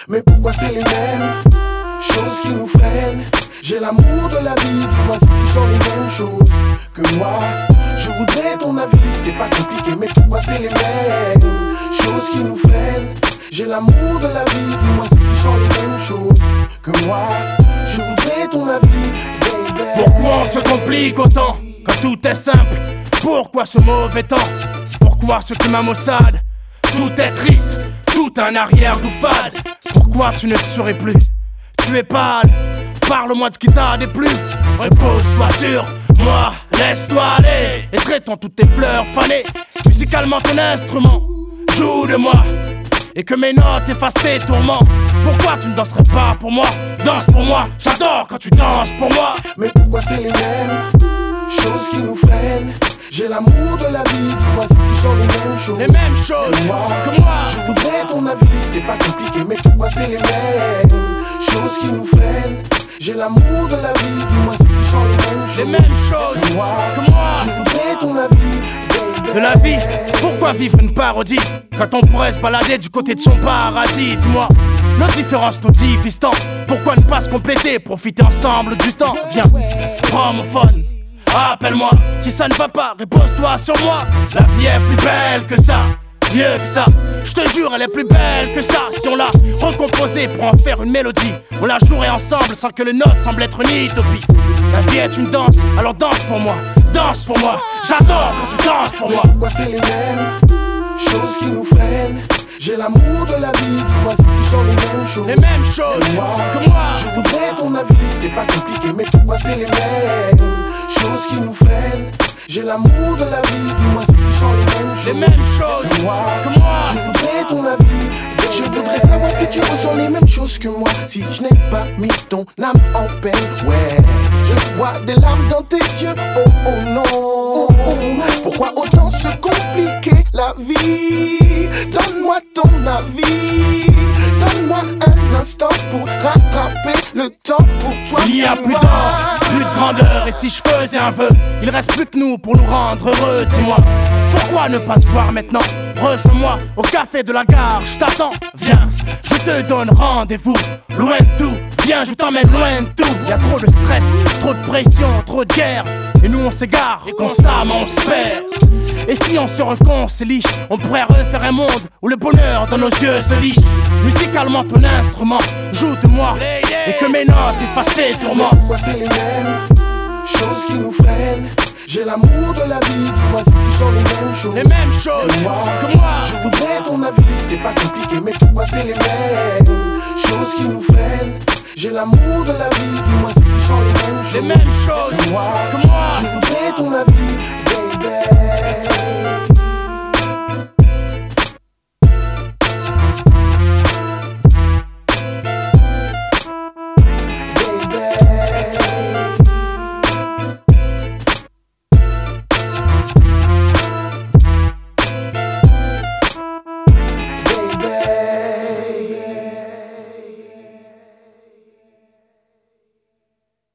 Mais pourquoi c'est les mêmes choses qui nous freinent? J'ai l'amour de la vie, dis-moi si tu sens les mêmes choses que moi. Je voudrais ton avis, c'est pas compliqué, mais pourquoi c'est les mêmes choses qui nous freinent? J'ai l'amour de la vie, dis-moi si tu sens les mêmes choses que moi. Je voudrais ton avis, baby. Pourquoi on se complique autant quand tout est simple? Pourquoi ce mauvais temps? Pourquoi ce climat maussade? Tout est triste, tout un arrière-goût fade. Pourquoi tu ne souris plus? Tu es pâle, parle-moi de ce qui t'a déplu. Repose-toi sur moi, laisse-toi aller. Et traitons toutes tes fleurs fanées. Musicalement ton instrument, joue de moi. Et que mes notes effacent tes tourments. Pourquoi tu ne danserais pas pour moi? Danse pour moi, j'adore quand tu danses pour moi. Mais pourquoi c'est les mêmes choses qui nous freinent? J'ai l'amour de la vie, dis-moi si tu sens les mêmes choses. Les mêmes choses que moi. Je voudrais ton avis, c'est pas compliqué, mais pourquoi c'est les mêmes choses qui nous freinent? J'ai l'amour de la vie, dis-moi si tu sens les mêmes choses que moi. Je voudrais ton avis, baby. De la vie, pourquoi vivre une parodie quand on pourrait se balader du côté de son paradis? Dis-moi, nos différences nous divisent tant. Pourquoi ne pas se compléter, profiter ensemble du temps? Viens, prends mon phone, appelle-moi. Si ça ne va pas, repose-toi sur moi. La vie est plus belle que ça, mieux que ça. Je te jure, elle est plus belle que ça. Si on l'a recomposée pour en faire une mélodie, on la jouerait ensemble sans que les notes semblent être une utopie. La vie est une danse, alors danse pour moi. Danse pour moi, j'adore quand tu danses pour moi. Pourquoi c'est les mêmes choses qui nous freinent? J'ai l'amour de la vie, dis-moi si tu sens les mêmes choses. Les mêmes choses que moi. Je voudrais ton avis, c'est pas compliqué, mais pourquoi c'est les mêmes choses qui nous freinent? J'ai l'amour de la vie, dis-moi si tu sens les mêmes choses que moi. Je voudrais ton avis. Je voudrais savoir si tu ressens les mêmes choses que moi. Si je n'ai pas mis ton âme en peine, ouais. Je vois des larmes dans tes yeux, oh oh non. Pourquoi autant se compliquer la vie? Donne-moi ton avis. Donne-moi un instant pour rattraper le temps pour toi. Il n'y a plus d'or, plus de grandeur. Et si je faisais un vœu, il reste plus que nous pour nous rendre heureux. Dis-moi, pourquoi ne pas se voir maintenant? Rejoins-moi au café de la gare, je t'attends. Viens, je te donne rendez-vous. Loin de tout, viens, je t'emmène loin de tout. Y'a trop de stress, trop de pression, trop de guerre. Et nous on s'égare, et constamment on se perd. Et si on se réconcilie, on pourrait refaire un monde où le bonheur dans nos yeux se lit. Musicalement ton instrument, joue de moi. Et que mes notes effacent tes tourments. Pourquoi c'est les mêmes choses qui nous freinent? J'ai l'amour de la vie, dis-moi si tu sens les mêmes choses. Les mêmes choses que moi. Je voudrais ton avis, c'est pas compliqué, mais pourquoi c'est les mêmes choses qui nous freinent? J'ai l'amour de la vie, dis-moi si tu sens les mêmes choses. Les mêmes choses que moi. Je voudrais ton avis,